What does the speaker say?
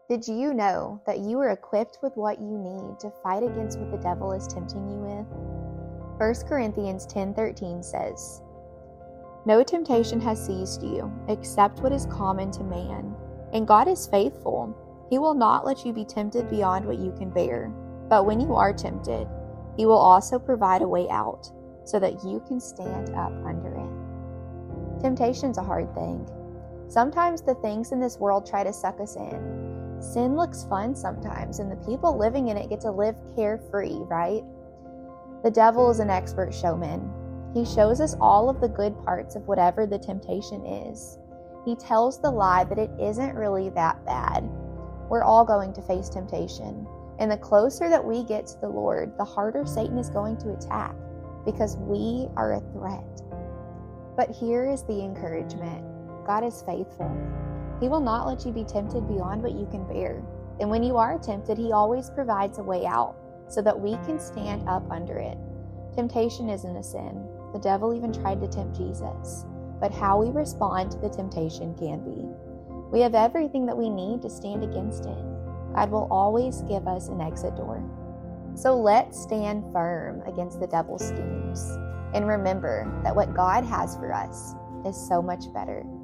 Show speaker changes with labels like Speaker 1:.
Speaker 1: Did you know that you are equipped with what you need to fight against what the devil is tempting you with? 1 Corinthians 10:13 says, "No temptation has seized you, except what is common to man. And God is faithful. He will not let you be tempted beyond what you can bear. But when you are tempted, He will also provide a way out, so that you can stand up under it." Temptation's a hard thing. Sometimes the things in this world try to suck us in. Sin looks fun sometimes, and the people living in it get to live carefree, right? The devil is an expert showman. He shows us all of the good parts of whatever the temptation is. He tells the lie that it isn't really that bad. We're all going to face temptation, and the closer that we get to the Lord, the harder Satan is going to attack, because we are a threat. But here is the encouragement. God is faithful. He will not let you be tempted beyond what you can bear. And when you are tempted, He always provides a way out so that we can stand up under it. Temptation isn't a sin. The devil even tried to tempt Jesus. But how we respond to the temptation can be. We have everything that we need to stand against it. God will always give us an exit door. So let's stand firm against the devil's schemes. And remember that what God has for us is so much better.